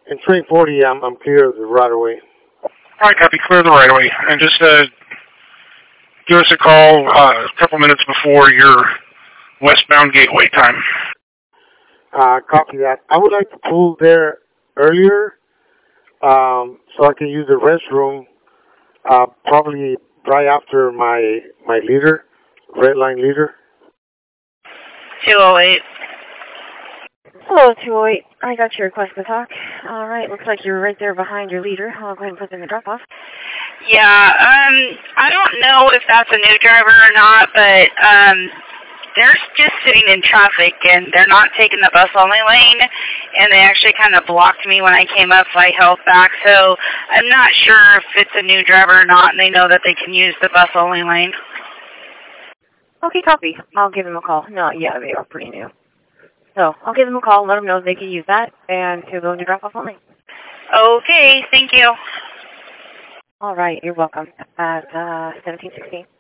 In train 40, I'm clear of the right of way. All right, copy. Clear the right of way. And just give us a call a couple minutes before your westbound gateway time. Copy that. I would like to pull there earlier so I can use the restroom probably right after my leader, red line leader. 208. Hello, 208. I got your request to talk. All right, looks like you're right there behind your leader. I'll go ahead and put in the drop-off. Yeah, I don't know if that's a new driver or not, but they're just sitting in traffic, and they're not taking the bus-only lane, and they actually kind of blocked me when I came up, so I held back. So I'm not sure if it's a new driver or not, and they know that they can use the bus-only lane. Okay, copy. I'll give them a call. No, yeah, they are pretty new. So I'll give them a call and let them know they can use that and to go into drop-off only. Okay, thank you. All right, you're welcome. At 1716.